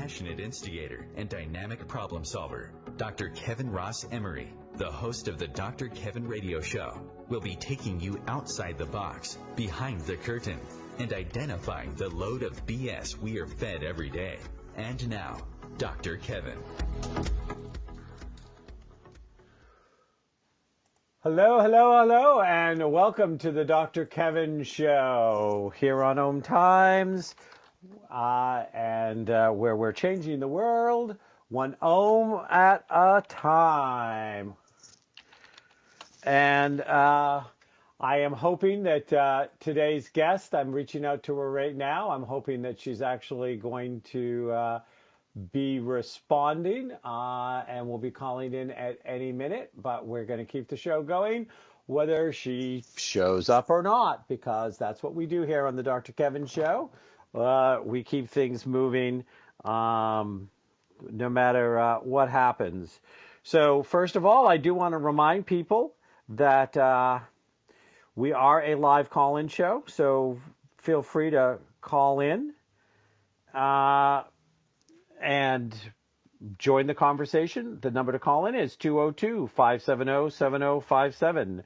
passionate instigator and dynamic problem solver, Dr. Kevin Ross Emery, the host of the Dr. Kevin Radio Show, will be taking you outside the box, behind the curtain, and identifying the load of BS we are fed every day. And now, Dr. Kevin. Hello, hello, hello, and welcome to the Dr. Kevin Show here on Ohm Times, where we're changing the world one ohm at a time. And I am hoping that today's guest, I'm reaching out to her right now, I'm hoping that she's actually going to be responding, and we'll be calling in at any minute, but we're going to keep the show going whether she shows up or not, because that's what we do here on the Dr. Kevin Show. We keep things moving no matter what happens. So first of all, I do want to remind people that we are a live call-in show, so feel free to call in and join the conversation. The number to call in is 202-570-7057.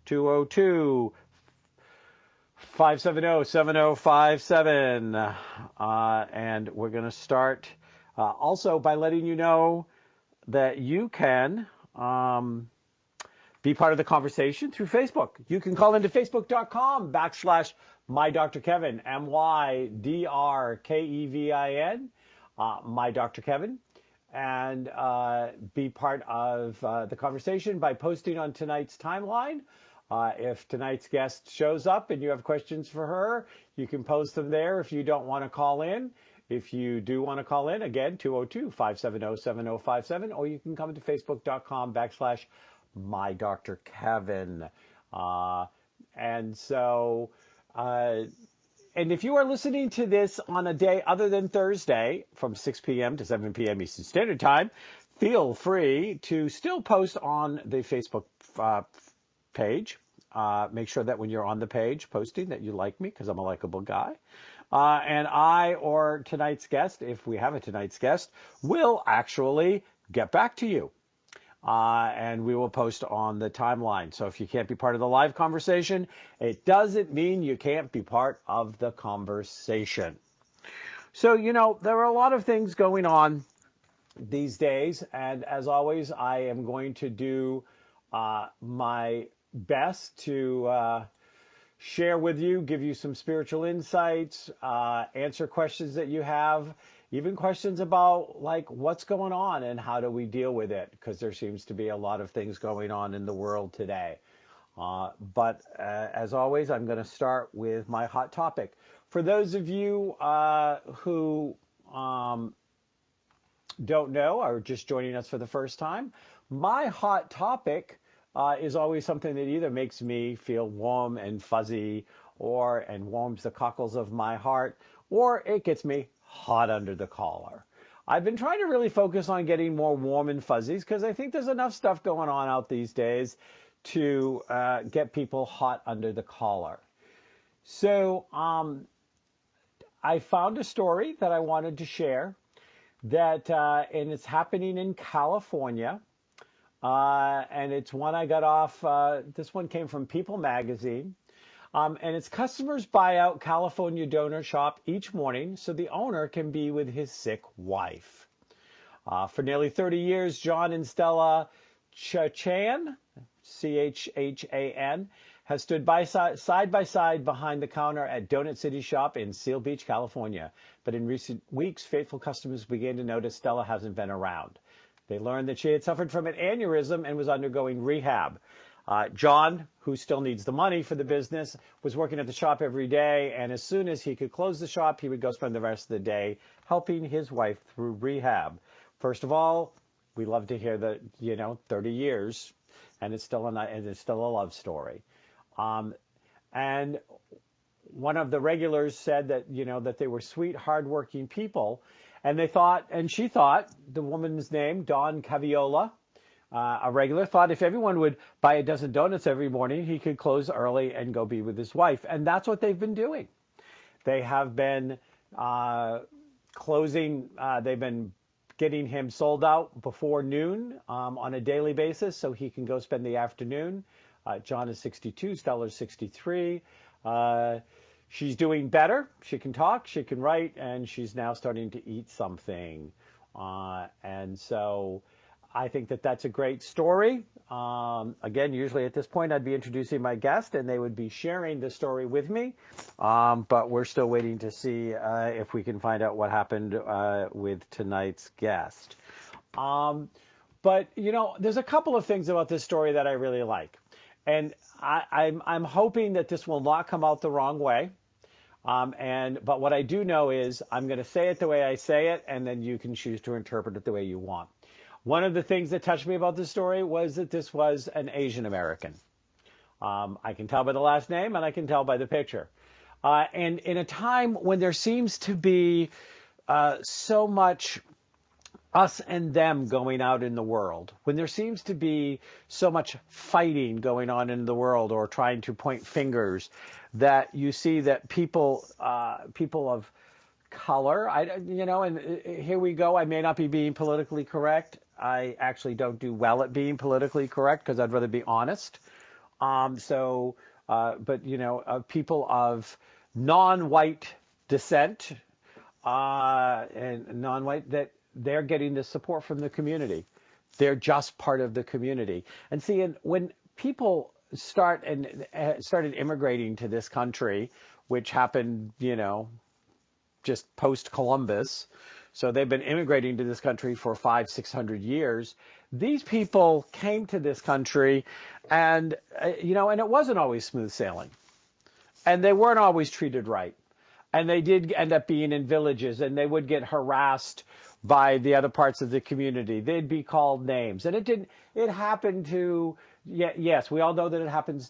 202-570-7057. And we're going to start also by letting you know that you can be part of the conversation through Facebook. You can call into facebook.com/MyDrKevin, MyDrKevin. My Dr. Kevin, and be part of the conversation by posting on tonight's timeline. If tonight's guest shows up and you have questions for her, you can post them there if you don't want to call in. If you do want to call in, again, 202-570-7057, or you can come to facebook.com/MyDrKevin. And if you are listening to this on a day other than Thursday from 6 p.m. to 7 p.m. Eastern Standard Time, feel free to still post on the Facebook page. Make sure that when you're on the page posting that you like me, because I'm a likable guy. And I or tonight's guest, if we have a tonight's guest, will actually get back to you. And we will post on the timeline. So if you can't be part of the live conversation, it doesn't mean you can't be part of the conversation. So, there are a lot of things going on these days. And as always, I am going to do my best to share with you, give you some spiritual insights, answer questions that you have. Even questions about what's going on and how do we deal with it, because there seems to be a lot of things going on in the world today. But as always, I'm going to start with my hot topic. For those of you who don't know or are just joining us for the first time, my hot topic is always something that either makes me feel warm and fuzzy and warms the cockles of my heart, or it gets me hot under the collar. I've been trying to really focus on getting more warm and fuzzies because I think there's enough stuff going on out these days to get people hot under the collar. So I found a story that I wanted to share and it's happening in California. And it's one I got off, this one came from People Magazine. And it's customers buy out California donor shop each morning so the owner can be with his sick wife. For nearly 30 years, John and Stella Chachan, Chhan, has stood side by side behind the counter at Donut City Shop in Seal Beach, California. But in recent weeks, faithful customers began to notice Stella hasn't been around. They learned that she had suffered from an aneurysm and was undergoing rehab. John, who still needs the money for the business, was working at the shop every day, and as soon as he could close the shop, he would go spend the rest of the day helping his wife through rehab. First of all, we love to hear that, 30 years, and it's still a love story. And one of the regulars said that, that they were sweet, hardworking people, and she thought, the woman's name, Dawn Caviola, a regular, thought if everyone would buy a dozen donuts every morning, he could close early and go be with his wife. And that's what they've been doing. They have been closing. They've been getting him sold out before noon on a daily basis so he can go spend the afternoon. John is 62, Stella's 63. She's doing better. She can talk, she can write, and she's now starting to eat something. And so I think that that's a great story. Again, usually at this point, I'd be introducing my guest, and they would be sharing the story with me. But we're still waiting to see if we can find out what happened with tonight's guest. But, you know, there's a couple of things about this story that I really like. And I'm hoping that this will not come out the wrong way. But what I do know is I'm going to say it the way I say it, and then you can choose to interpret it the way you want. One of the things that touched me about this story was that this was an Asian American. I can tell by the last name, and I can tell by the picture. And in a time when there seems to be so much us and them going out in the world, when there seems to be so much fighting going on in the world or trying to point fingers, that you see that people of color, and here we go, I may not be being politically correct. I actually don't do well at being politically correct because I'd rather be honest. But people of non-white descent and non-white, that they're getting the support from the community. They're just part of the community. And see, when people started immigrating to this country, which happened, just post-Columbus, so they've been immigrating to this country for 500-600 years. These people came to this country and it wasn't always smooth sailing. And they weren't always treated right. And they did end up being in villages, and they would get harassed by the other parts of the community. They'd be called names. And it happened to, yes, we all know that it happened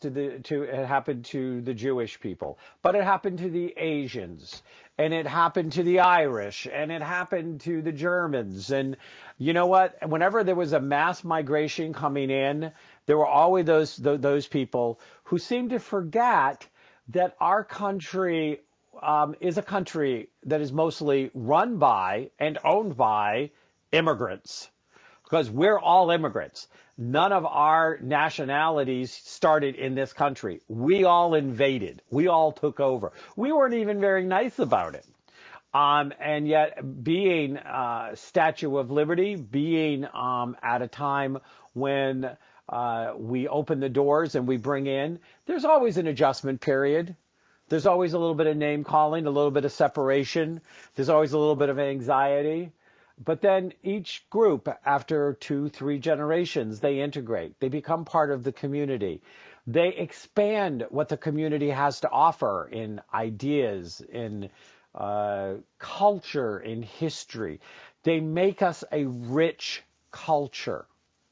to the Jewish people, but it happened to the Asians, and it happened to the Irish, and it happened to the Germans. And you know what? Whenever there was a mass migration coming in, there were always those people who seemed to forget that our country is a country that is mostly run by and owned by immigrants, because we're all immigrants. None of our nationalities started in this country. We all invaded. We all took over. We weren't even very nice about it. And yet, being Statue of Liberty, being at a time when we open the doors and we bring in, there's always an adjustment period. There's always a little bit of name calling, a little bit of separation. There's always a little bit of anxiety. But then each group, after 2-3 generations, they integrate. They become part of the community. They expand what the community has to offer in ideas, in culture, in history. They make us a rich culture.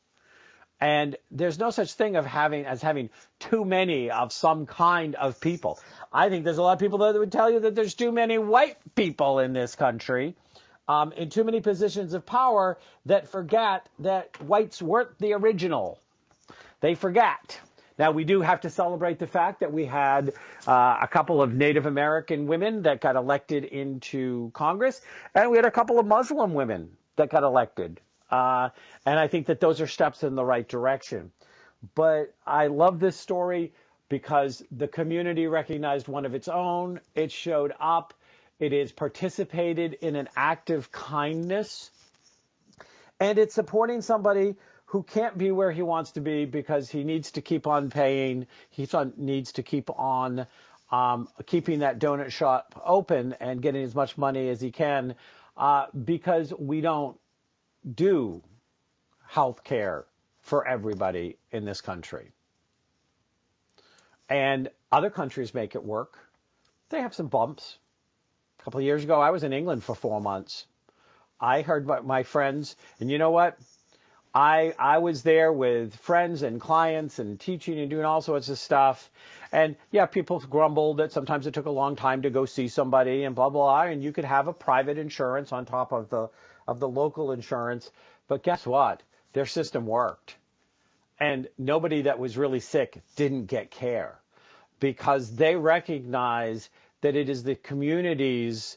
And there's no such thing as having too many of some kind of people. I think there's a lot of people that would tell you that there's too many white people in this country, in too many positions of power, that forget that whites weren't the original. They forget. Now, we do have to celebrate the fact that we had a couple of Native American women that got elected into Congress, and we had a couple of Muslim women that got elected. And I think that those are steps in the right direction. But I love this story because the community recognized one of its own. It showed up. It is participated in an act of kindness. And it's supporting somebody who can't be where he wants to be because he needs to keep on paying. He needs to keep on keeping that donut shop open and getting as much money as he can because we don't do health care for everybody in this country. And other countries make it work. They have some bumps. A couple of years ago, I was in England for 4 months. I heard my friends, and you know what? I was there with friends and clients and teaching and doing all sorts of stuff. And yeah, people grumbled that sometimes it took a long time to go see somebody and blah, blah, blah. And you could have a private insurance on top of the local insurance. But guess what? Their system worked. And nobody that was really sick didn't get care because they recognize that it is the community's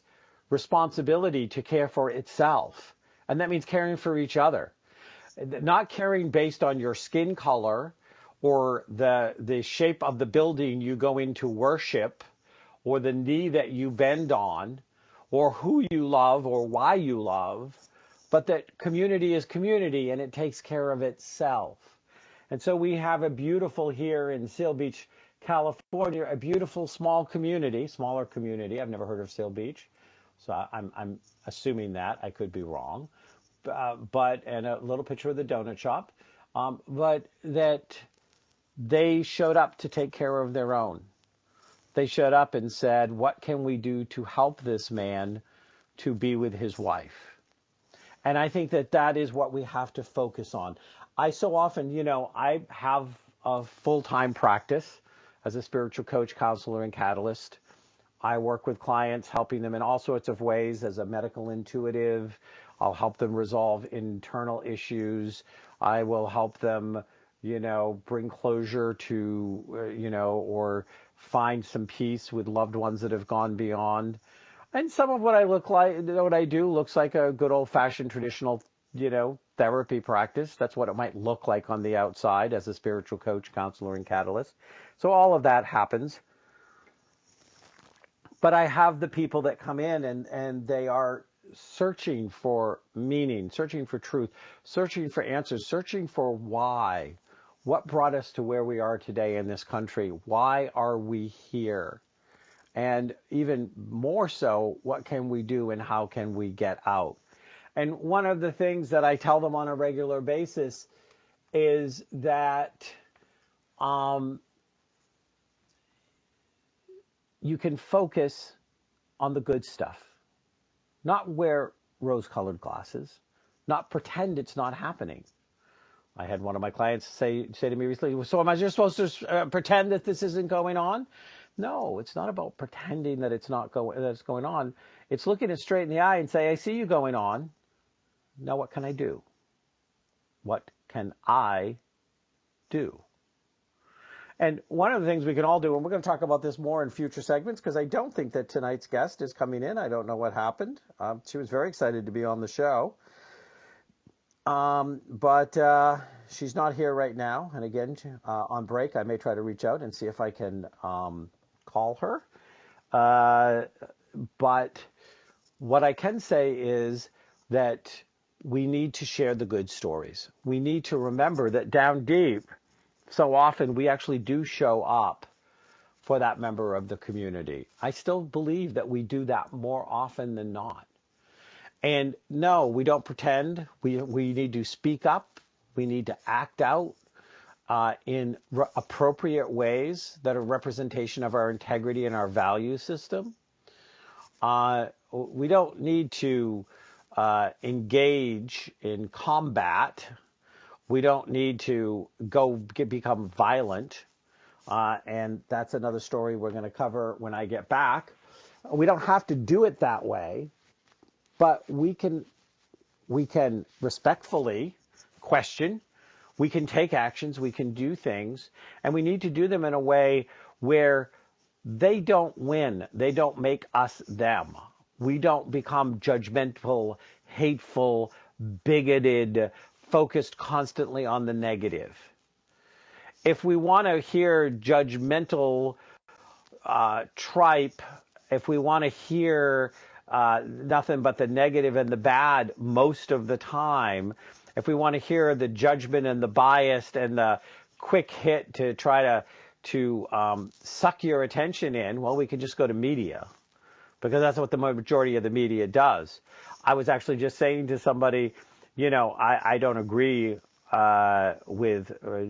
responsibility to care for itself. And that means caring for each other. Not caring based on your skin color or the shape of the building you go into worship or the knee that you bend on or who you love or why you love, but that community is community and it takes care of itself. And so we have a beautiful here in Seal Beach, California, a beautiful smaller community. I've never heard of Seal Beach, so I'm assuming that. I could be wrong. And a little picture of the donut shop, but that they showed up to take care of their own. They showed up and said, what can we do to help this man to be with his wife? And I think that is what we have to focus on. I so often, I have a full-time practice as a spiritual coach, counselor, and catalyst. I work with clients, helping them in all sorts of ways as a medical intuitive. I'll help them resolve internal issues. I will help them, bring closure to, or find some peace with loved ones that have gone beyond. And some of what I do looks like a good old-fashioned traditional, therapy practice. That's what it might look like on the outside as a spiritual coach, counselor, and catalyst. So all of that happens. But I have the people that come in and they are searching for meaning, searching for truth, searching for answers, searching for why. What brought us to where we are today in this country? Why are we here? And even more so, what can we do and how can we get out? And one of the things that I tell them on a regular basis is that you can focus on the good stuff. Not wear rose-colored glasses, not pretend it's not happening. I had one of my clients say to me recently, so am I just supposed to pretend that this isn't going on? No, it's not about pretending that it's going on. It's looking it straight in the eye and say, I see you going on. Now what can I do? What can I do? And one of the things we can all do, and we're going to talk about this more in future segments, because I don't think that tonight's guest is coming in. I don't know what happened. She was very excited to be on the show. But she's not here right now. And again, on break, I may try to reach out and see if I can call her. But what I can say is that we need to share the good stories. We need to remember that down deep, so often we actually do show up for that member of the community. I still believe that we do that more often than not. And no, we don't pretend. We need to speak up. We need to act out in appropriate ways that are representation of our integrity and our value system. We don't need to engage in combat. We don't need to become violent. And that's another story we're going to cover when I get back. We don't have to do it that way, but we can respectfully question. We can take actions. We can do things. And we need to do them in a way where they don't win. They don't make us them. We don't become judgmental, hateful, bigoted, focused constantly on the negative. If we want to hear judgmental tripe, if we want to hear nothing but the negative and the bad most of the time, if we want to hear the judgment and the biased and the quick hit to try to suck your attention in, well, we can just go to media, because that's what the majority of the media does. I was actually just saying to somebody, I don't agree with,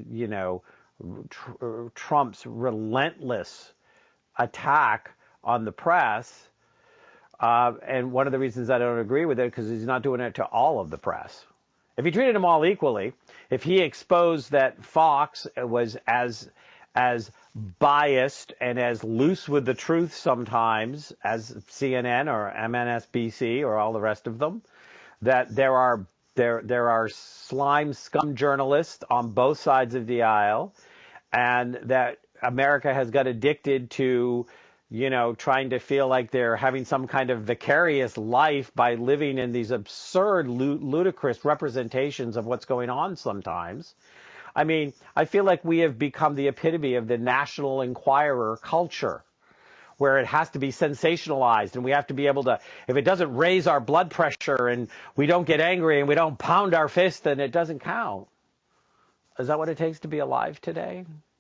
Trump's relentless attack on the press. And one of the reasons I don't agree with it, because he's not doing it to all of the press. If he treated them all equally, if he exposed that Fox was as biased and as loose with the truth sometimes as CNN or MSNBC or all the rest of them, that there are slime scum journalists on both sides of the aisle, and that America has got addicted to trying to feel like they're having some kind of vicarious life by living in these absurd, ludicrous representations of what's going on sometimes. I mean, I feel like we have become the epitome of the National Enquirer culture, where it has to be sensationalized and we have to be able to, if it doesn't raise our blood pressure and we don't get angry and we don't pound our fist, then it doesn't count. Is that what it takes to be alive today?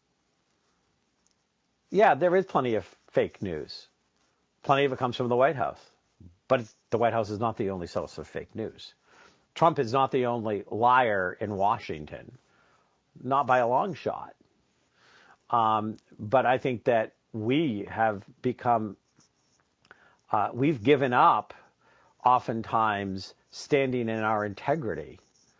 Yeah, there is plenty of fake news. Plenty of it comes from the White House. But the White House is not the only source of fake news. Trump is not the only liar in Washington. Not by a long shot. But I think that we have become, we've given up oftentimes standing in our integrity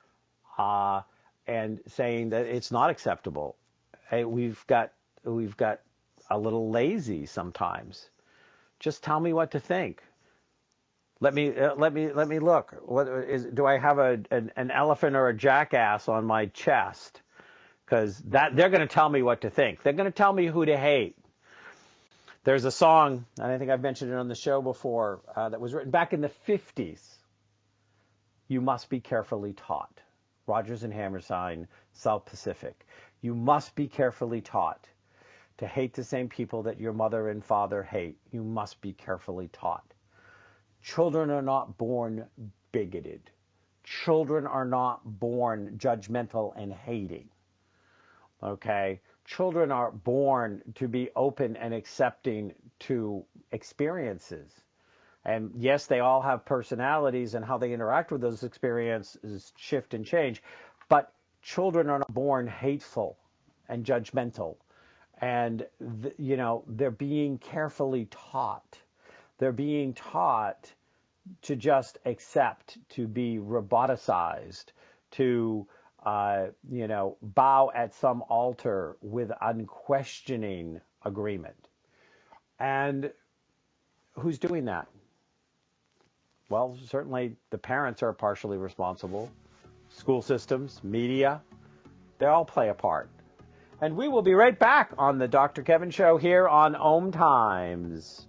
and saying that it's not acceptable. We've got a little lazy sometimes. Just tell me what to think. Let me look. Do I have an elephant or a jackass on my chest? Because they're going to tell me what to think. They're going to tell me who to hate. There's a song, and I think I've mentioned it on the show before, that was written back in the 50s. You must be carefully taught. Rodgers and Hammerstein, South Pacific. You must be carefully taught to hate the same people that your mother and father hate. You must be carefully taught. Children are not born bigoted. Children are not born judgmental and hating. Okay? Children are born to be open and accepting to experiences. And yes, they all have personalities, and how they interact with those experiences shift and change. But children are not born hateful and judgmental. And, they're being carefully taught. They're being taught to just accept, to be roboticized, to, bow at some altar with unquestioning agreement. And who's doing that? Well, certainly the parents are partially responsible. School systems, media, they all play a part. And we will be right back on the Dr. Kevin Show here on Om Times.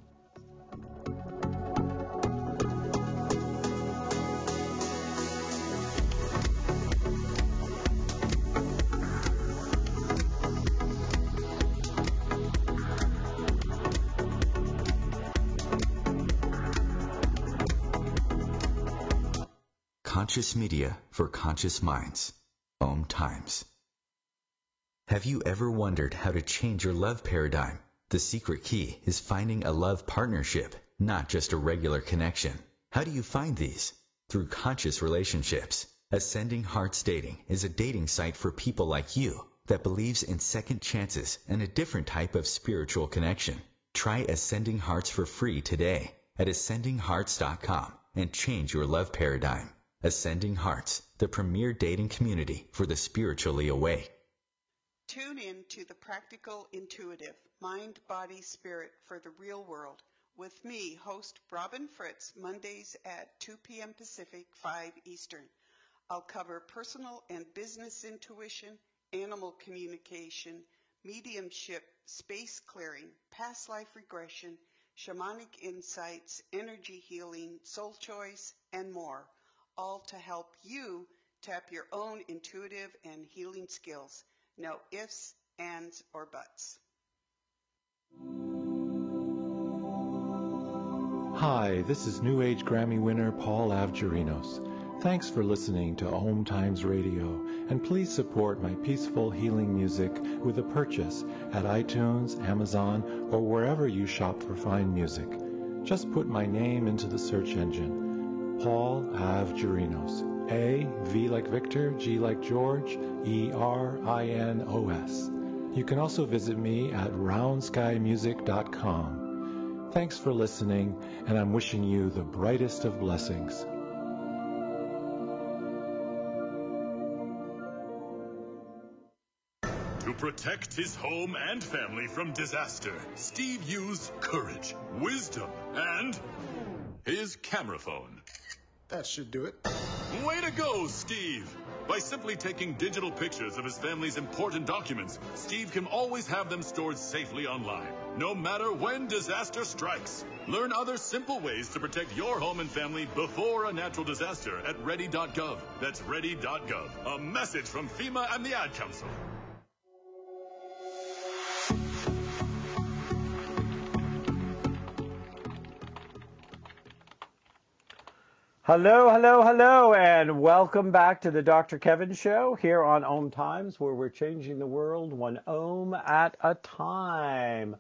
Conscious media for conscious minds. Om Times. Have you ever wondered how to change your love paradigm? The secret key is finding a love partnership, not just a regular connection. How do you find these? Through conscious relationships. Ascending Hearts Dating is a dating site for people like you that believes in second chances and a different type of spiritual connection. Try Ascending Hearts for free today at ascendinghearts.com and change your love paradigm. Ascending Hearts, the premier dating community for the spiritually awake. Tune in to The Practical Intuitive, Mind, Body, Spirit for the Real World with me, host Robin Fritz, Mondays at 2 p.m. Pacific, 5 Eastern. I'll cover personal and business intuition, animal communication, mediumship, space clearing, past life regression, shamanic insights, energy healing, soul choice, and more, all to help you tap your own intuitive and healing skills. No ifs, ands, or buts. Hi, this is New Age Grammy winner Paul Avgerinos. Thanks for listening to Om Times Radio, and please support my peaceful healing music with a purchase at iTunes, Amazon, or wherever you shop for fine music. Just put my name into the search engine. Paul Avgerinos. A, V like Victor, G like George, E-R-I-N-O-S. You can also visit me at roundskymusic.com. Thanks for listening, and I'm wishing you the brightest of blessings. To protect his home and family from disaster, Steve used courage, wisdom, and his camera phone. That should do it. Way to go, Steve! By simply taking digital pictures of his family's important documents, Steve can always have them stored safely online, no matter when disaster strikes. Learn other simple ways to protect your home and family before a natural disaster at ready.gov. That's ready.gov. A message from FEMA and the Ad Council. Hello, hello, hello, and welcome back to the Dr. Kevin Show here on Ohm Times, where we're changing the world one ohm at a time.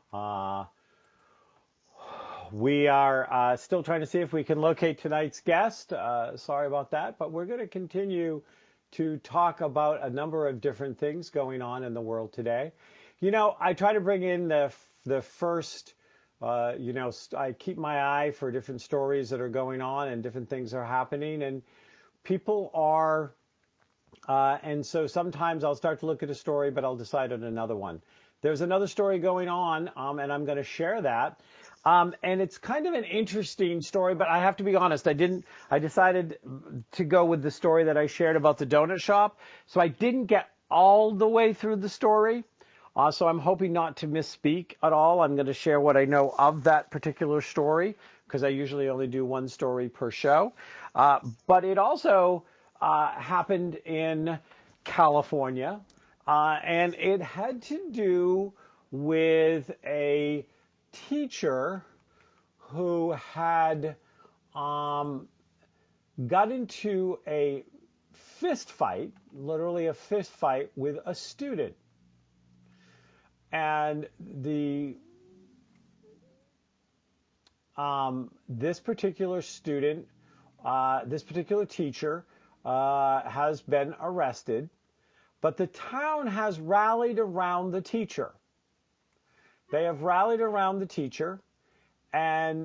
We are still trying to see if we can locate tonight's guest. Sorry about that, but we're going to continue to talk about a number of different things going on in the world today. You know, I try to bring in the first... I keep my eye for different stories that are going on and different things are happening, and people are, and so sometimes I'll start to look at a story, but I'll decide on another one. There's another story going on, and I'm going to share that. And it's kind of an interesting story, but I have to be honest, I decided to go with the story that I shared about the donut shop. So I didn't get all the way through the story. So I'm hoping not to misspeak at all. I'm going to share what I know of that particular story, because I usually only do one story per show. But it also happened in California, and it had to do with a teacher who had got into a fist fight, literally a fist fight, with a student. And this particular student, this particular teacher has been arrested, but the town has rallied around the teacher. They have rallied around the teacher, and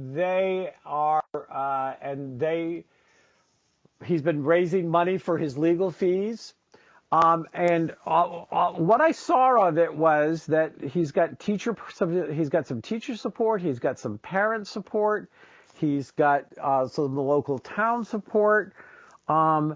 he's been raising money for his legal fees. And what I saw of it was that he's got some teacher support, he's got some parent support, he's got some local town support. The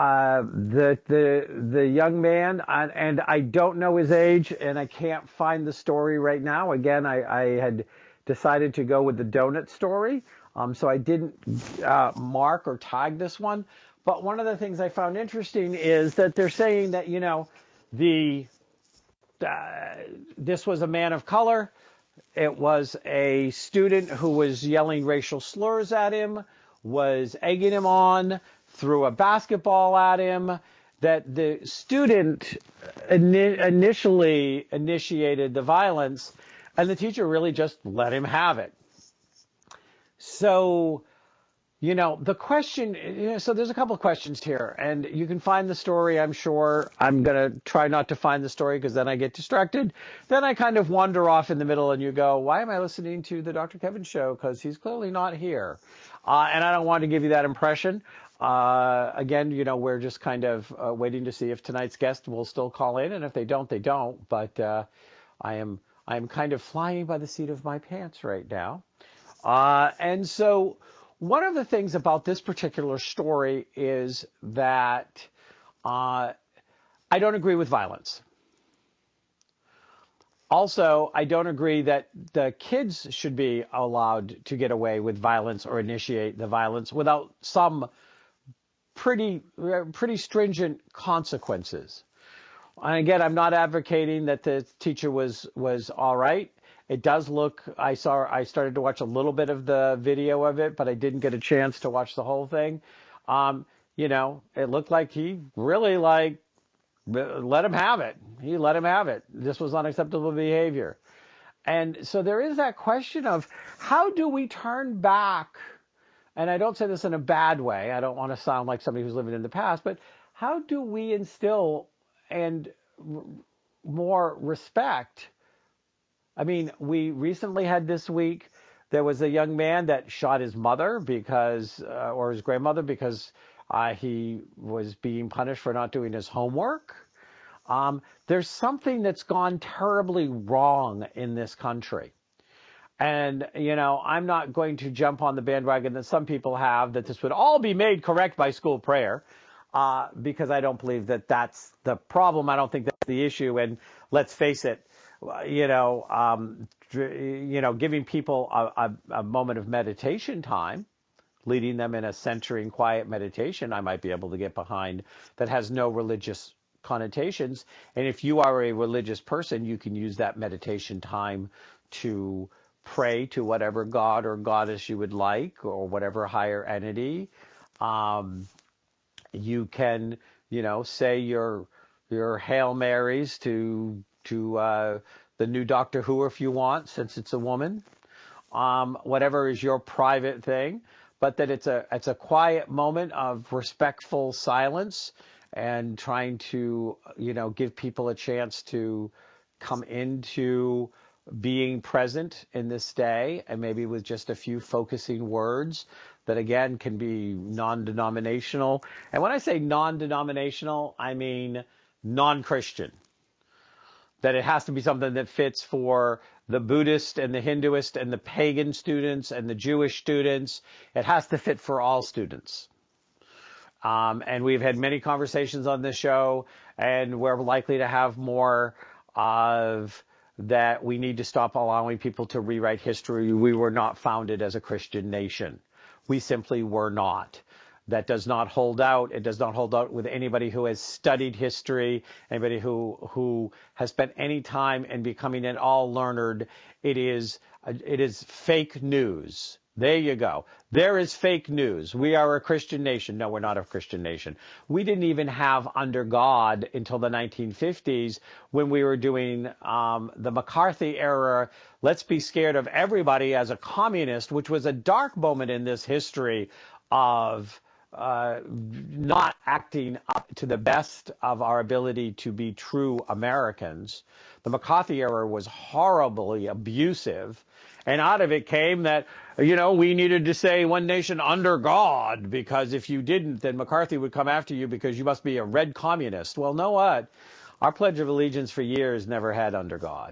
young man, and I don't know his age, and I can't find the story right now. Again, I had decided to go with the donut story, so I didn't mark or tag this one. But one of the things I found interesting is that they're saying that, you know, this was a man of color. It was a student who was yelling racial slurs at him, was egging him on, threw a basketball at him, that the student initially initiated the violence, and the teacher really just let him have it. So... You know, the question, so there's a couple of questions here, and you can find the story, I'm sure. I'm going to try not to find the story because then I get distracted. Then I kind of wander off in the middle and you go, why am I listening to the Dr. Kevin Show? Because he's clearly not here. And I don't want to give you that impression. Again, you know, we're just kind of waiting to see if tonight's guest will still call in, and if they don't, they don't. But I am kind of flying by the seat of my pants right now. And so... One of the things about this particular story is that I don't agree with violence. Also, I don't agree that the kids should be allowed to get away with violence or initiate the violence without some pretty stringent consequences. And again, I'm not advocating that the teacher was all right. It does look, I started to watch a little bit of the video of it, but I didn't get a chance to watch the whole thing. You know, it looked like he really let him have it. He let him have it. This was unacceptable behavior. And so there is that question of how do we turn back, and I don't say this in a bad way. I don't want to sound like somebody who's living in the past, but how do we instill and more respect? I mean, we recently had this week, there was a young man that shot his mother or his grandmother because he was being punished for not doing his homework. There's something that's gone terribly wrong in this country. And, I'm not going to jump on the bandwagon that some people have that this would all be made correct by school prayer, because I don't believe that that's the problem. I don't think that's the issue. And let's face it, giving people a moment of meditation time, leading them in a centering, quiet meditation, I might be able to get behind, that has no religious connotations. And if you are a religious person, you can use that meditation time to pray to whatever god or goddess you would like, or whatever higher entity. You can, say your Hail Marys to the new Doctor Who if you want, since it's a woman. Whatever is your private thing, but that it's a quiet moment of respectful silence, and trying to, give people a chance to come into being present in this day, and maybe with just a few focusing words that, again, can be non-denominational. And when I say non-denominational, I mean non-Christian. That it has to be something that fits for the Buddhist and the Hinduist and the pagan students and the Jewish students. It has to fit for all students. And we've had many conversations on this show, and we're likely to have more of that. We need to stop allowing people to rewrite history. We were not founded as a Christian nation. We simply were not. That does not hold out. It does not hold out with anybody who has studied history, anybody who has spent any time in becoming at all learned. It is fake news. There you go. There is fake news. We are a Christian nation. No, we're not a Christian nation. We didn't even have under God until the 1950s, when we were doing the McCarthy era. Let's be scared of everybody as a communist, which was a dark moment in this history of not acting up to the best of our ability to be true Americans. The McCarthy era was horribly abusive. And out of it came that, we needed to say one nation under God, because if you didn't, then McCarthy would come after you because you must be a red communist. Well, know what? Our Pledge of Allegiance for years never had under God.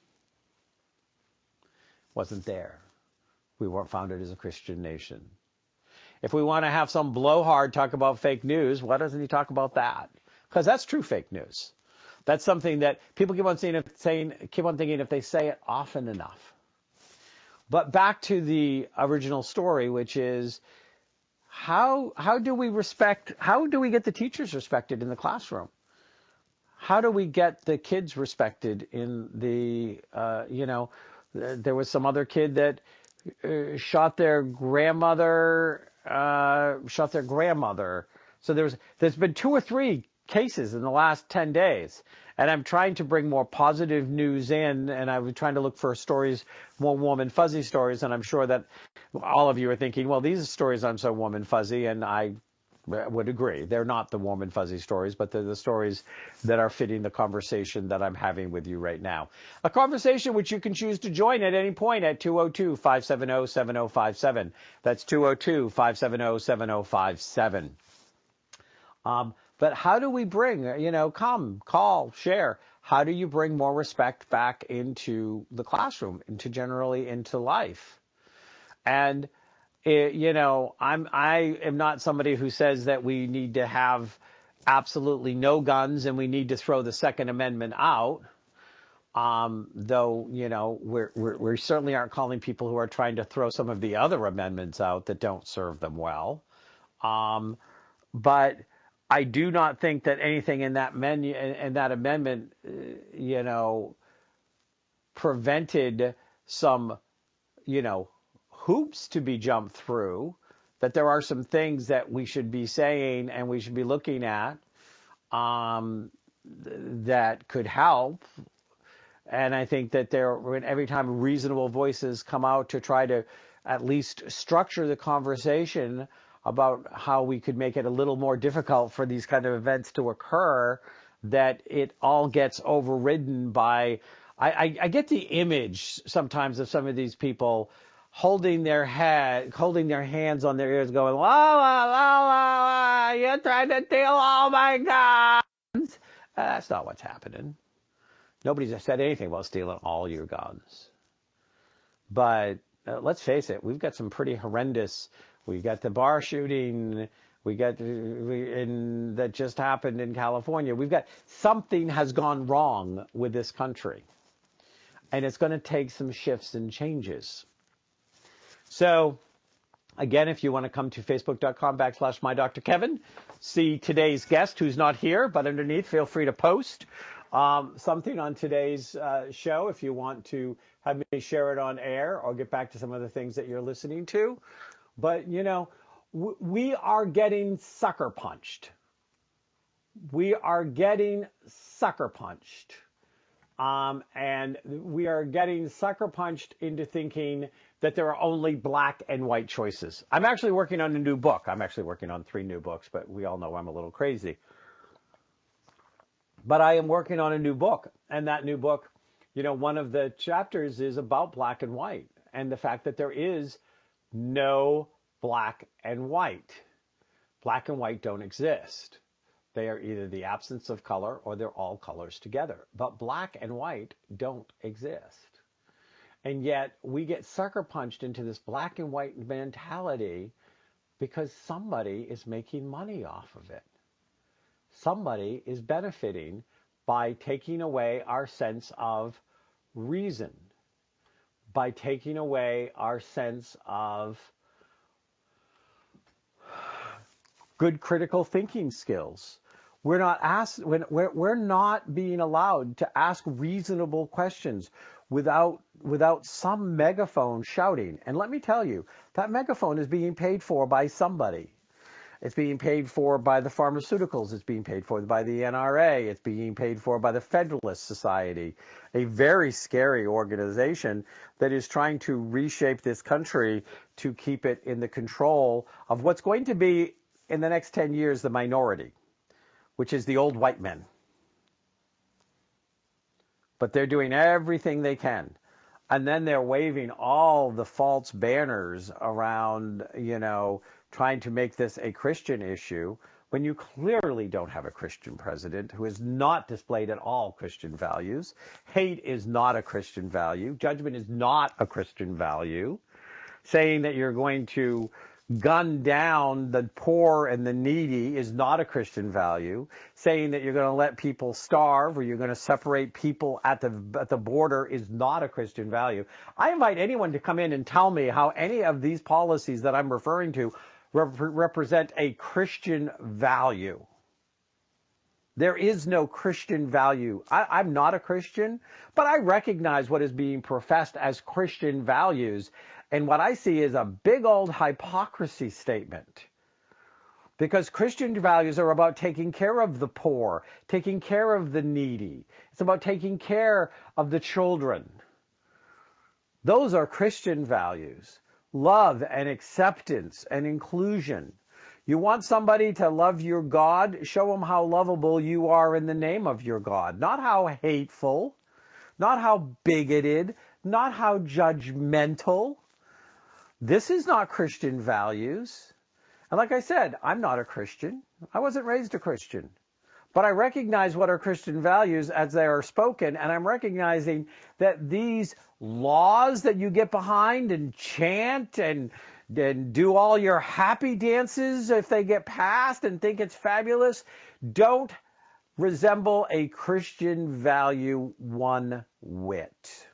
Wasn't there. We weren't founded as a Christian nation. If we want to have some blowhard talk about fake news, why doesn't he talk about that? Because that's true fake news. That's something that people keep on thinking if they say it often enough. But back to the original story, which is how do we get the teachers respected in the classroom? How do we get the kids respected in the, there was some other kid that shot their grandmother. So there's been 2 or 3 cases in the last 10 days. And I'm trying to bring more positive news in, and I was trying to look for stories, more warm and fuzzy stories, and I'm sure that all of you are thinking, well, these stories aren't so warm and fuzzy, and I would agree. They're not the warm and fuzzy stories, but they're the stories that are fitting the conversation that I'm having with you right now. A conversation which you can choose to join at any point at 202-570-7057. That's 202-570-7057. But how do we bring, come, call, share. How do you bring more respect back into the classroom, into life? And, I am not somebody who says that we need to have absolutely no guns and we need to throw the Second Amendment out. Though, we certainly aren't calling people who are trying to throw some of the other amendments out that don't serve them well. But I do not think that anything in that amendment, prevented some, hoops to be jumped through. That there are some things that we should be saying and we should be looking at that could help. And I think that every time reasonable voices come out to try to at least structure the conversation about how we could make it a little more difficult for these kind of events to occur, that it all gets overridden by, I get the image sometimes of some of these people holding their hands on their ears going, la, la, la, la, la, you're trying to steal all my guns. That's not what's happening. Nobody's said anything about stealing all your guns. But let's face it, we've got some pretty horrendous. We got the bar shooting. That just happened in California. We've got something has gone wrong with this country, and it's going to take some shifts and changes. So, again, if you want to come to facebook.com/MyDrKevin, see today's guest who's not here, but underneath, feel free to post something on today's show if you want to have me share it on air or get back to some of the things that you're listening to. But, we are getting sucker punched. We are getting sucker punched. And we are getting sucker punched into thinking that there are only black and white choices. I'm actually working on a new book. I'm actually working on 3 new books, but we all know I'm a little crazy. But I am working on a new book. And that new book, one of the chapters is about black and white and the fact that there is no black and white. Black and white don't exist. They are either the absence of color or they're all colors together. But black and white don't exist. And yet we get sucker punched into this black and white mentality because somebody is making money off of it. Somebody is benefiting by taking away our sense of reason, by taking away our sense of good critical thinking skills. We're not being allowed to ask reasonable questions without some megaphone shouting. And let me tell you, that megaphone is being paid for by somebody. It's being paid for by the pharmaceuticals. It's being paid for by the NRA. It's being paid for by the Federalist Society, a very scary organization that is trying to reshape this country to keep it in the control of what's going to be, in the next 10 years, the minority, which is the old white men. But they're doing everything they can. And then they're waving all the false banners around, trying to make this a Christian issue when you clearly don't have a Christian president who has not displayed at all Christian values. Hate is not a Christian value. Judgment is not a Christian value. Saying that you're going to gun down the poor and the needy is not a Christian value. Saying that you're going to let people starve or you're going to separate people at the border is not a Christian value. I invite anyone to come in and tell me how any of these policies that I'm referring to represent a Christian value. There is no Christian value. I'm not a Christian, but I recognize what is being professed as Christian values. And what I see is a big old hypocrisy statement. Because Christian values are about taking care of the poor, taking care of the needy. It's about taking care of the children. Those are Christian values. Love and acceptance and inclusion. You want somebody to love your God? Show them how lovable you are in the name of your God. Not how hateful, not how bigoted, not how judgmental. This is not Christian values. And like I said, I'm not a Christian. I wasn't raised a Christian. But I recognize what are Christian values as they are spoken, and I'm recognizing that these laws that you get behind and chant and do all your happy dances if they get passed and think it's fabulous don't resemble a Christian value one whit.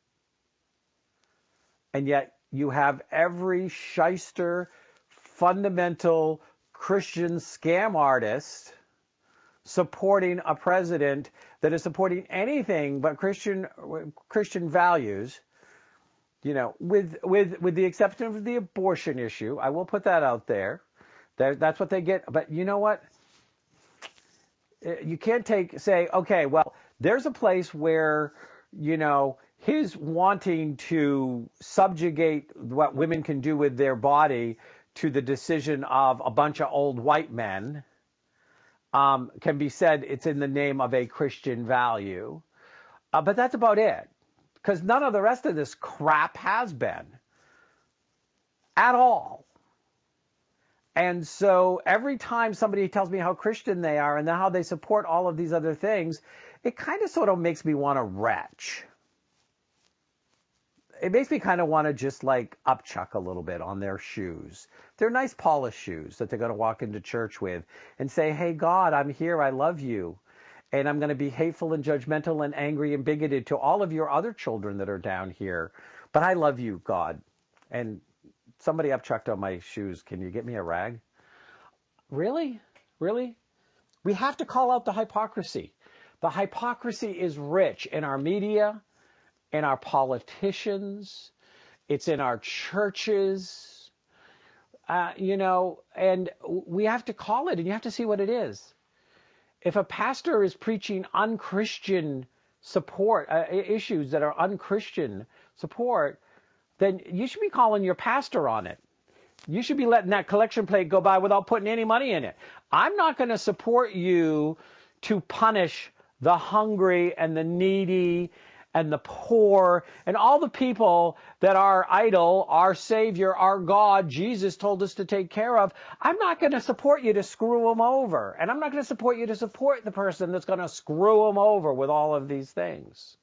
And yet you have every shyster, fundamental Christian scam artist supporting a president that is supporting anything but Christian values, with the exception of the abortion issue. I will put that out there. That's what they get. But you know what? You can't say, okay, well, there's a place where, his wanting to subjugate what women can do with their body to the decision of a bunch of old white men can be said it's in the name of a Christian value. But that's about it. Because none of the rest of this crap has been. At all. And so every time somebody tells me how Christian they are and how they support all of these other things, it kind of sort of makes me want to retch. it makes me kind of want to just like upchuck a little bit on their shoes. They're nice polished shoes that they're going to walk into church with and say, hey, God, I'm here. I love you. And I'm going to be hateful and judgmental and angry and bigoted to all of your other children that are down here. But I love you, God. And somebody upchucked on my shoes. Can you get me a rag? Really? Really? We have to call out the hypocrisy. The hypocrisy is rich in our media, in our politicians. It's in our churches, and we have to call it, and you have to see what it is. If a pastor is preaching unchristian support, issues that are unchristian support, then you should be calling your pastor on it. You should be letting that collection plate go by without putting any money in it. I'm not going to support you to punish the hungry and the needy and the poor and all the people that our idol, our Savior, our God, Jesus told us to take care of. I'm not going to support you to screw them over. And I'm not going to support you to support the person that's going to screw them over with all of these things.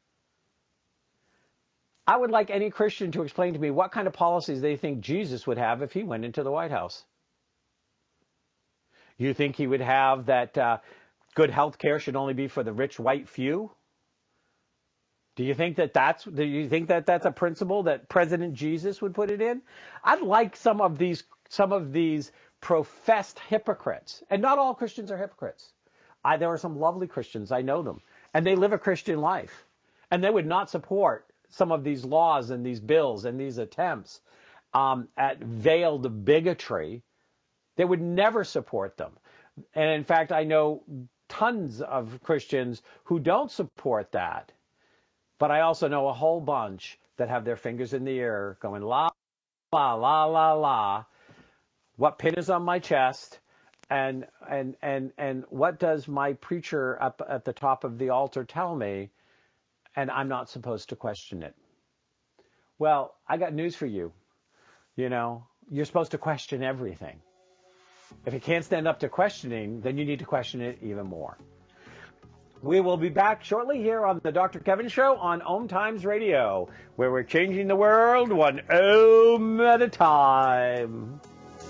I would like any Christian to explain to me what kind of policies they think Jesus would have if he went into the White House. You think he would have that good health care should only be for the rich white few? Do you think that that's a principle that President Jesus would put it in? I'd like some of these professed hypocrites, and not all Christians are hypocrites. There are some lovely Christians, I know them, and they live a Christian life, and they would not support some of these laws and these bills and these attempts at veiled bigotry. They would never support them. And in fact, I know tons of Christians who don't support that. But I also know a whole bunch that have their fingers in the air going, la, la, la, la, la. What pin is on my chest? And what does my preacher up at the top of the altar tell me? And I'm not supposed to question it. Well, I got news for you. You're supposed to question everything. If you can't stand up to questioning, then you need to question it even more. We will be back shortly here on the Dr. Kevin Show on Ohm Times Radio, where we're changing the world one ohm at a time.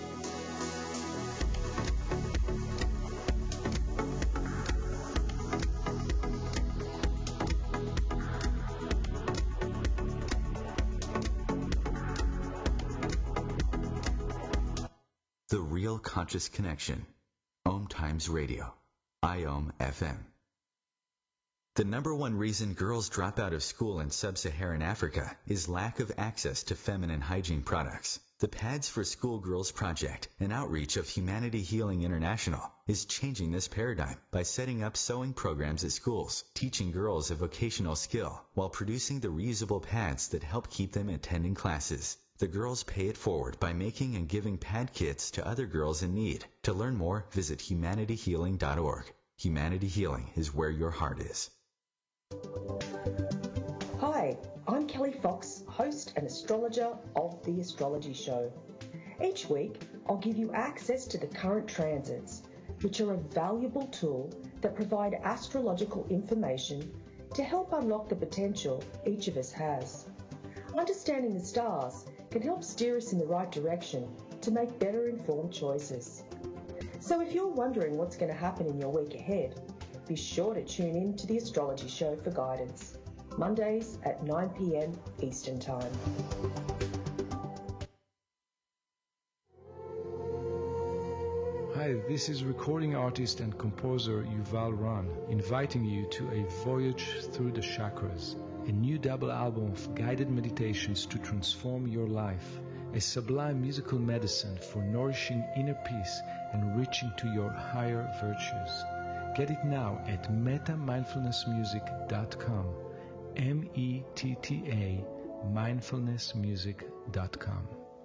The Real Conscious Connection. Ohm Times Radio. IOM FM. The number one reason girls drop out of school in sub-Saharan Africa is lack of access to feminine hygiene products. The Pads for Schoolgirls Project, an outreach of Humanity Healing International, is changing this paradigm by setting up sewing programs at schools, teaching girls a vocational skill, while producing the reusable pads that help keep them attending classes. The girls pay it forward by making and giving pad kits to other girls in need. To learn more, visit humanityhealing.org. Humanity Healing is where your heart is. Hi, I'm Kelly Fox, host and astrologer of The Astrology Show. Each week, I'll give you access to the current transits, which are a valuable tool that provide astrological information to help unlock the potential each of us has. Understanding the stars can help steer us in the right direction to make better informed choices. So if you're wondering what's going to happen in your week ahead, be sure to tune in to The Astrology Show for guidance, Mondays at 9 p.m. Eastern Time. Hi, this is recording artist and composer Yuval Ran, inviting you to a voyage through the chakras, a new double album of guided meditations to transform your life, a sublime musical medicine for nourishing inner peace and reaching to your higher virtues. Get it now at metamindfulnessmusic.com. METTA mindfulnessmusic.com.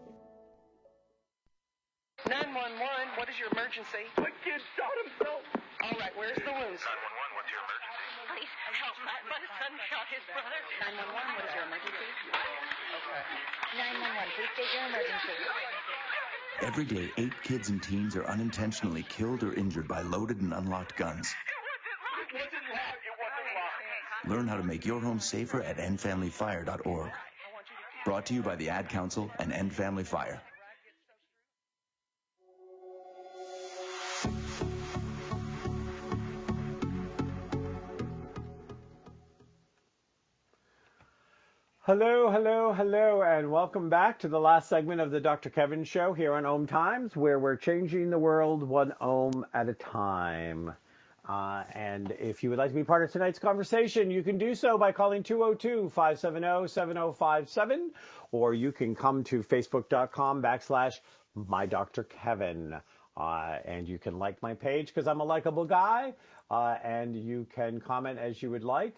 911, what is your emergency? My kid shot himself. All right, where's the wounds? 911, what's your emergency? Please help. My son shot his brother. 911, what is your emergency? Okay. 911, please state your emergency. Every day, 8 kids and teens are unintentionally killed or injured by loaded and unlocked guns. It wasn't locked. Learn how to make your home safer at endfamilyfire.org. Brought to you by the Ad Council and End Family Fire. Hello, hello, hello, and welcome back to the last segment of the Dr. Kevin Show here on Ohm Times, where we're changing the world one ohm at a time. And if you would like to be part of tonight's conversation, you can do so by calling 202-570-7057, or you can come to facebook.com/MyDrKevin. And you can like my page because I'm a likable guy, and you can comment as you would like.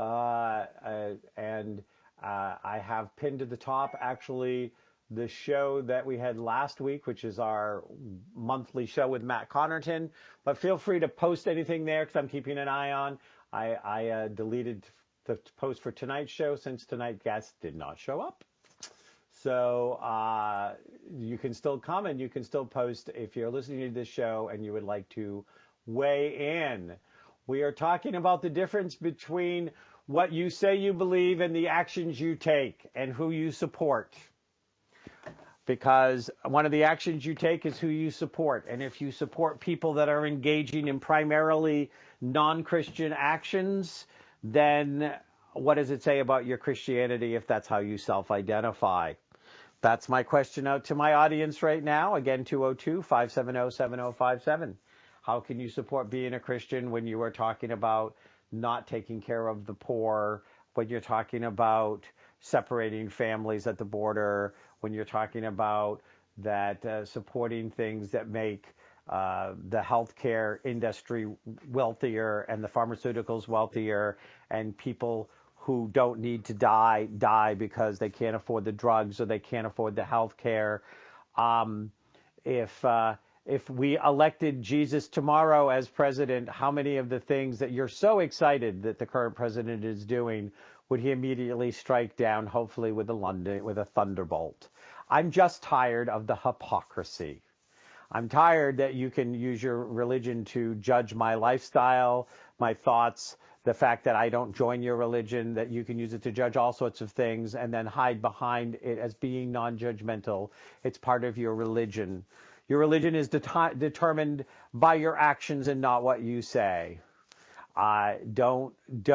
I have pinned to the top, actually, the show that we had last week, which is our monthly show with Matt Connerton. But feel free to post anything there because I'm keeping an eye on. I deleted the post for tonight's show since tonight's guest did not show up. So you can still comment. You can still post if you're listening to this show and you would like to weigh in. We are talking about the difference between what you say you believe and the actions you take and who you support. Because one of the actions you take is who you support. And if you support people that are engaging in primarily non-Christian actions, then what does it say about your Christianity if that's how you self-identify? That's my question out to my audience right now. Again, 202-570-7057. How can you support being a Christian when you are talking about not taking care of the poor, when you're talking about separating families at the border, when you're talking about that supporting things that make the healthcare industry wealthier and the pharmaceuticals wealthier, and people who don't need to die because they can't afford the drugs or they can't afford the healthcare. If we elected Jesus tomorrow as president, how many of the things that you're so excited that the current president is doing would he immediately strike down, hopefully with a thunderbolt? I'm just tired of the hypocrisy. I'm tired that you can use your religion to judge my lifestyle, my thoughts, the fact that I don't join your religion, that you can use it to judge all sorts of things and then hide behind it as being non-judgmental. It's part of your religion. Your religion is determined by your actions and not what you say. Don't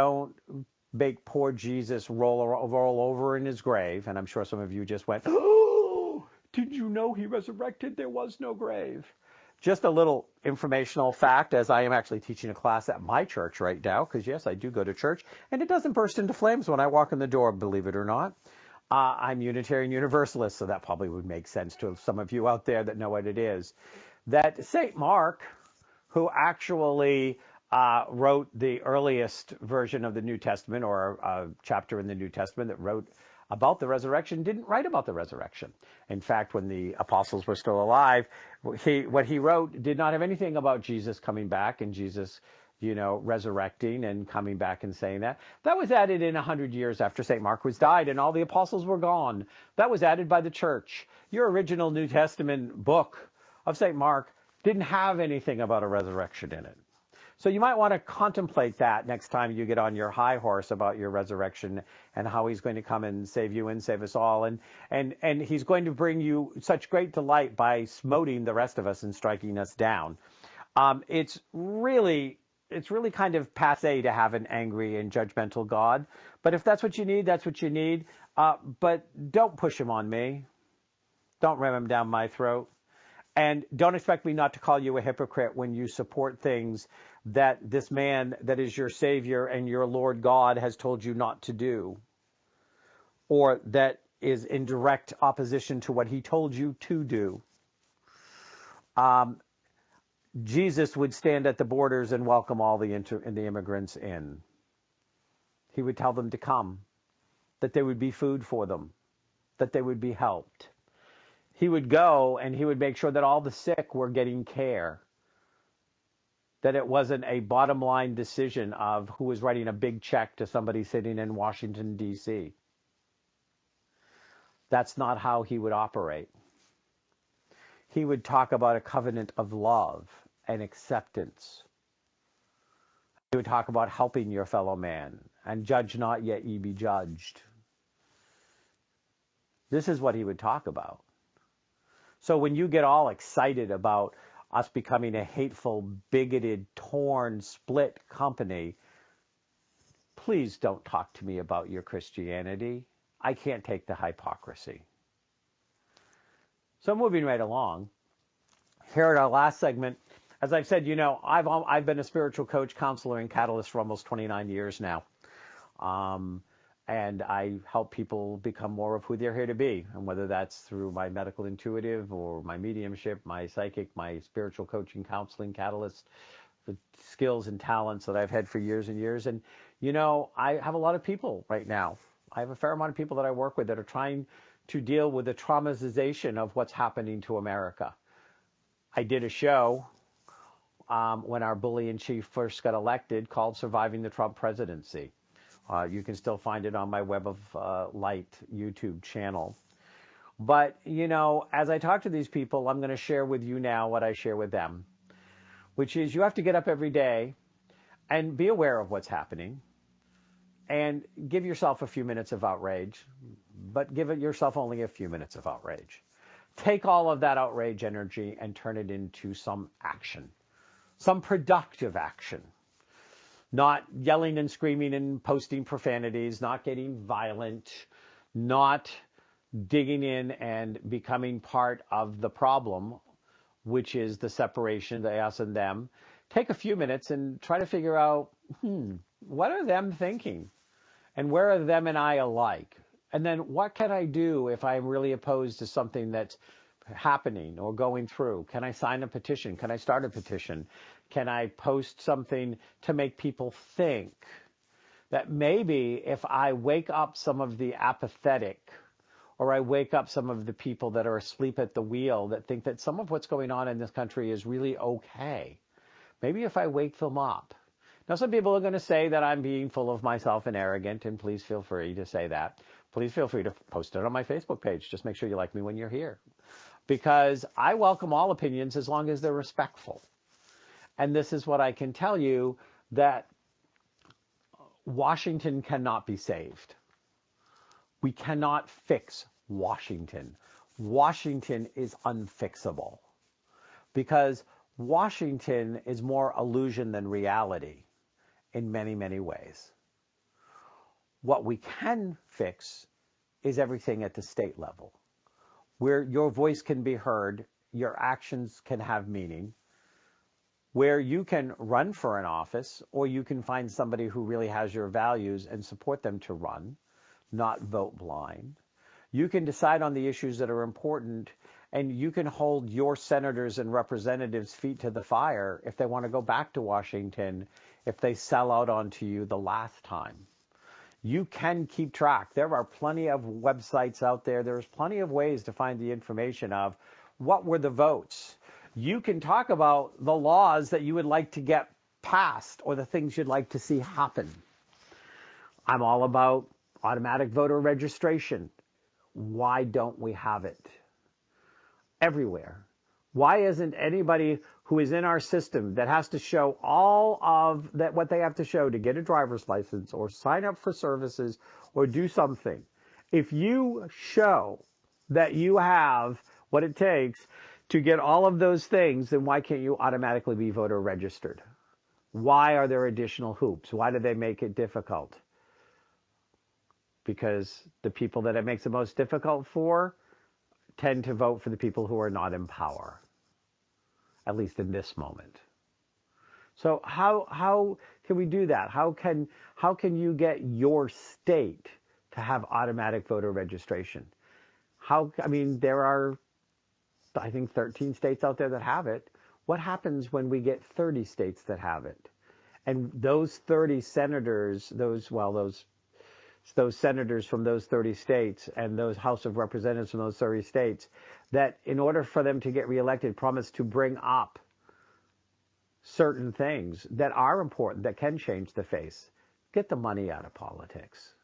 make poor Jesus roll over in his grave. And I'm sure some of you just went, "Oh, did you know he resurrected? There was no grave." Just a little informational fact, as I am actually teaching a class at my church right now, because yes, I do go to church, and it doesn't burst into flames when I walk in the door, believe it or not. I'm Unitarian Universalist, so that probably would make sense to some of you out there that know what it is. That St. Mark, who actually wrote the earliest version of the New Testament, or a chapter in the New Testament that wrote about the resurrection, didn't write about the resurrection. In fact, when the apostles were still alive, what he wrote did not have anything about Jesus coming back and Jesus resurrecting and coming back and saying that. That was added in 100 years after St. Mark was died and all the apostles were gone. That was added by the church. Your original New Testament book of St. Mark didn't have anything about a resurrection in it. So you might want to contemplate that next time you get on your high horse about your resurrection and how he's going to come and save you and save us all. And he's going to bring you such great delight by smoting the rest of us and striking us down. It's really kind of passé to have an angry and judgmental God. But if that's what you need, that's what you need. But don't push him on me. Don't ram him down my throat. And don't expect me not to call you a hypocrite when you support things that this man that is your Savior and your Lord God has told you not to do, or that is in direct opposition to what he told you to do. Jesus would stand at the borders and welcome all the immigrants in. He would tell them to come, that there would be food for them, that they would be helped. He would go and he would make sure that all the sick were getting care, that it wasn't a bottom line decision of who was writing a big check to somebody sitting in Washington, D.C. That's not how he would operate. He would talk about a covenant of love and acceptance. He would talk about helping your fellow man and judge not, yet ye be judged. this is what he would talk about. So when you get all excited about us becoming a hateful, bigoted, torn, split company, please don't talk to me about your Christianity. I can't take the hypocrisy. So moving right along, here at our last segment, as I've said, I've been a spiritual coach, counselor, and catalyst for almost 29 years now. And I help people become more of who they're here to be. And whether that's through my medical intuitive or my mediumship, my psychic, my spiritual coaching, counseling, catalyst, the skills and talents that I've had for years and years. And, I have a lot of people right now. I have a fair amount of people that I work with that are trying to deal with the traumatization of what's happening to America. I did a show when our bully in chief first got elected called Surviving the Trump Presidency. You can still find it on my Web of Light YouTube channel. But, as I talk to these people, I'm going to share with you now what I share with them, which is you have to get up every day and be aware of what's happening and give yourself a few minutes of outrage, but give yourself only a few minutes of outrage. Take all of that outrage energy and turn it into some action, some productive action. Not yelling and screaming and posting profanities, not getting violent, not digging in and becoming part of the problem, which is the separation, the us and them. Take a few minutes and try to figure out, what are them thinking? And where are them and I alike? And then what can I do if I'm really opposed to something that's happening or going through? Can I sign a petition? Can I start a petition? Can I post something to make people think that maybe if I wake up some of the apathetic, or I wake up some of the people that are asleep at the wheel that think that some of what's going on in this country is really okay, maybe if I wake them up. Now, some people are going to say that I'm being full of myself and arrogant, and please feel free to say that. Please feel free to post it on my Facebook page. Just make sure you like me when you're here. Because I welcome all opinions as long as they're respectful. And this is what I can tell you, that Washington cannot be saved. We cannot fix Washington. Washington is unfixable because Washington is more illusion than reality in many, many ways. What we can fix is everything at the state level, where your voice can be heard, your actions can have meaning, where you can run for an office, or you can find somebody who really has your values and support them to run, not vote blind. You can decide on the issues that are important, and you can hold your senators and representatives' feet to the fire if they want to go back to Washington, if they sell out onto you the last time. You can keep track. There are plenty of websites out there. There's plenty of ways to find the information of what were the votes. You can talk about the laws that you would like to get passed or the things you'd like to see happen. I'm all about automatic voter registration. Why don't we have it everywhere? Why isn't anybody who is in our system that has to show all of that, what they have to show to get a driver's license or sign up for services or do something? If you show that you have what it takes to get all of those things, then why can't you automatically be voter registered? Why are there additional hoops? Why do they make it difficult? Because the people that it makes it most difficult for tend to vote for the people who are not in power, at least in this moment. So how can we do that? How can you get your state to have automatic voter registration? There are, I think, 13 states out there that have it. What happens when we get 30 states that have it? And those 30 senators, those senators from those 30 states and those House of Representatives from those 30 states, that in order for them to get reelected, promise to bring up certain things that are important, that can change the face. Get the money out of politics.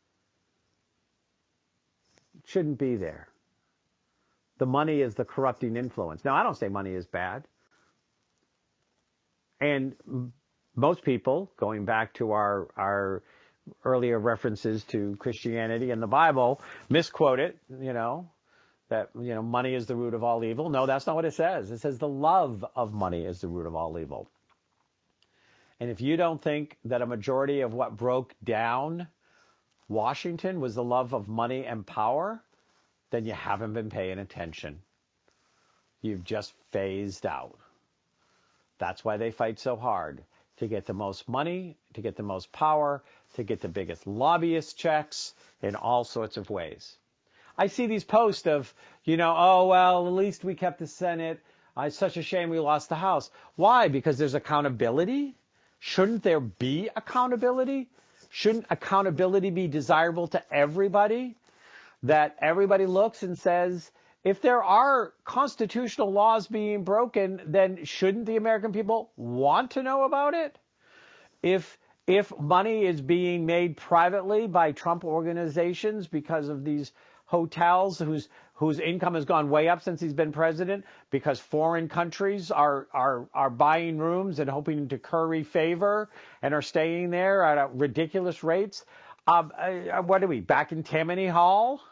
It shouldn't be there. The money is the corrupting influence. Now, I don't say money is bad. And most people, going back to our earlier references to Christianity and the Bible misquote it, that, money is the root of all evil. No, that's not what it says. It says the love of money is the root of all evil. And if you don't think that a majority of what broke down Washington was the love of money and power, then you haven't been paying attention. You've just phased out. That's why they fight so hard, to get the most money, to get the most power, to get the biggest lobbyist checks in all sorts of ways. I see these posts of, oh, well, at least we kept the Senate. It's such a shame we lost the House. Why? Because there's accountability? Shouldn't there be accountability? Shouldn't accountability be desirable to everybody? That everybody looks and says, if there are constitutional laws being broken, then shouldn't the American people want to know about it? If money is being made privately by Trump organizations because of these hotels whose income has gone way up since he's been president, because foreign countries are buying rooms and hoping to curry favor and are staying there at ridiculous rates. What are we, back in Tammany Hall?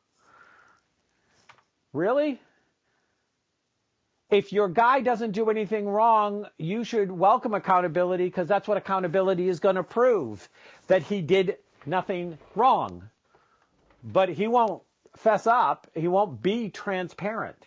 Really? If your guy doesn't do anything wrong, you should welcome accountability, because that's what accountability is going to prove, that he did nothing wrong. But he won't fess up. He won't be transparent.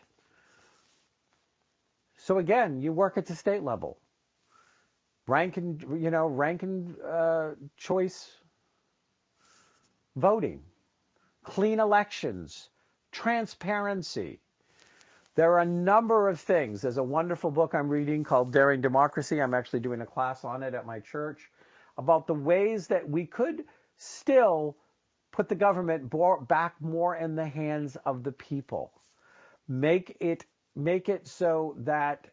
So again, you work at the state level. Rank and choice voting, clean elections, transparency. There are a number of things. There's a wonderful book I'm reading called Daring Democracy. I'm actually doing a class on it at my church about the ways that we could still put the government back more in the hands of the people. Make it so that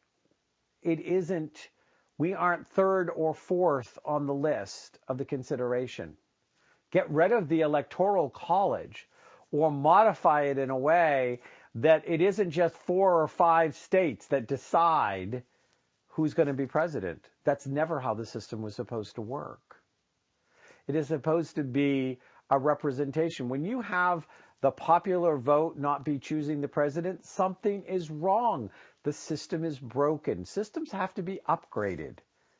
we aren't third or fourth on the list of the consideration. Get rid of the Electoral College, or modify it in a way that it isn't just 4 or 5 states that decide who's going to be president. That's never how the system was supposed to work. It is supposed to be a representation. When you have the popular vote not be choosing the president, something is wrong. The system is broken. Systems have to be upgraded.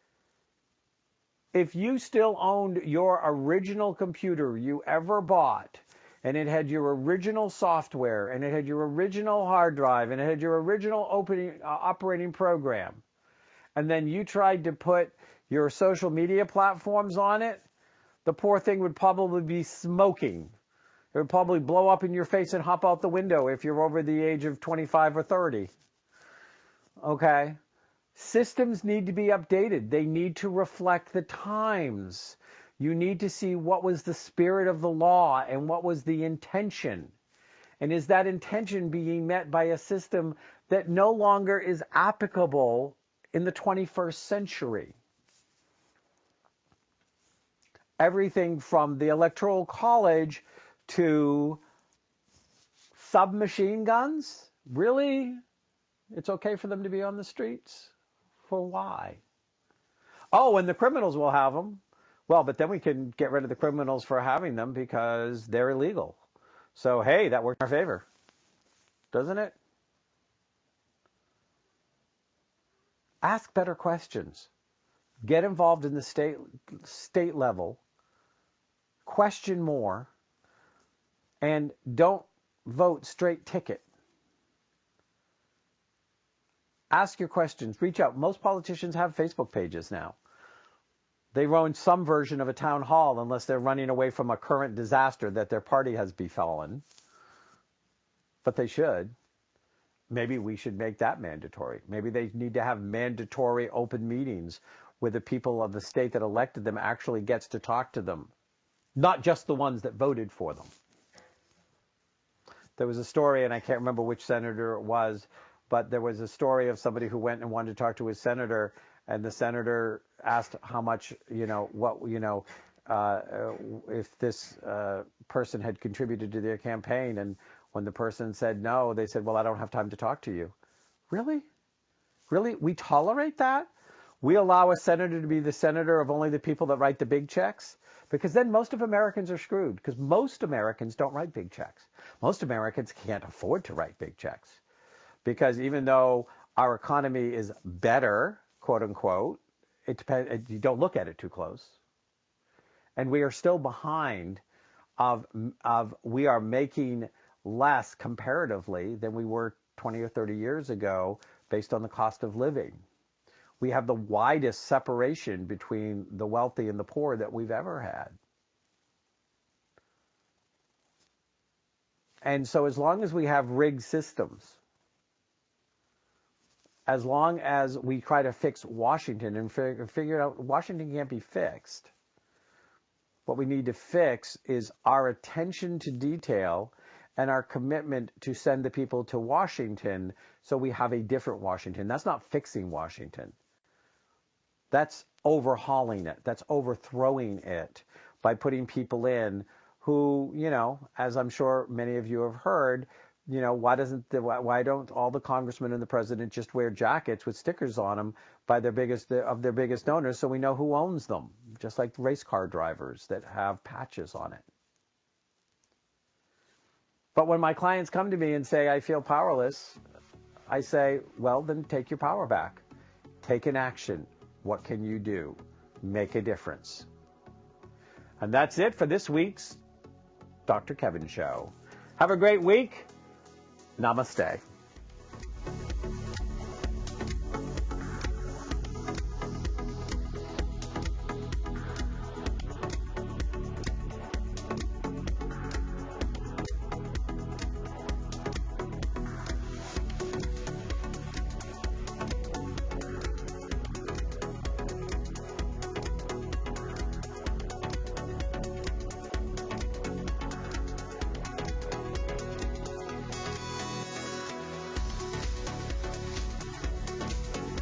If you still owned your original computer you ever bought, and it had your original software, and it had your original hard drive, and it had your original operating program, and then you tried to put your social media platforms on it, the poor thing would probably be smoking. It would probably blow up in your face and hop out the window if you're over the age of 25 or 30. Okay? Systems need to be updated. They need to reflect the times. You need to see what was the spirit of the law and what was the intention. And is that intention being met by a system that no longer is applicable in the 21st century? Everything from the Electoral College to submachine guns? Really? It's okay for them to be on the streets? For why? Oh, and the criminals will have them. Well, but then we can get rid of the criminals for having them because they're illegal. So, hey, that worked in our favor. Doesn't it? Ask better questions. Get involved in the state level. Question more. And don't vote straight ticket. Ask your questions. Reach out. Most politicians have Facebook pages now. They run some version of a town hall unless they're running away from a current disaster that their party has befallen. But they should. Maybe we should make that mandatory. Maybe they need to have mandatory open meetings where the people of the state that elected them actually gets to talk to them. Not just the ones that voted for them. There was a story, and I can't remember which senator it was, but there was a story of somebody who went and wanted to talk to his senator, and the senator asked how much, if this person had contributed to their campaign. And when the person said no, they said, well, I don't have time to talk to you. Really? Really? We tolerate that? We allow a senator to be the senator of only the people that write the big checks, because then most of Americans are screwed, because most Americans don't write big checks. Most Americans can't afford to write big checks, because even though our economy is better, quote unquote, it depends, you don't look at it too close. And we are still behind we are making less comparatively than we were 20 or 30 years ago based on the cost of living. We have the widest separation between the wealthy and the poor that we've ever had. And so as long as we have rigged systems, as long as we try to fix Washington and figure out Washington can't be fixed, what we need to fix is our attention to detail and our commitment to send the people to Washington so we have a different Washington. That's not fixing Washington. That's overhauling it. That's overthrowing it by putting people in who, as I'm sure many of you have heard, why don't all the congressmen and the president just wear jackets with stickers on them by their biggest donors so we know who owns them, just like race car drivers that have patches on it. But when my clients come to me and say, I feel powerless, I say, well, then take your power back. Take an action. What can you do? Make a difference. And that's it for this week's Dr. Kevin Show. Have a great week. Namaste.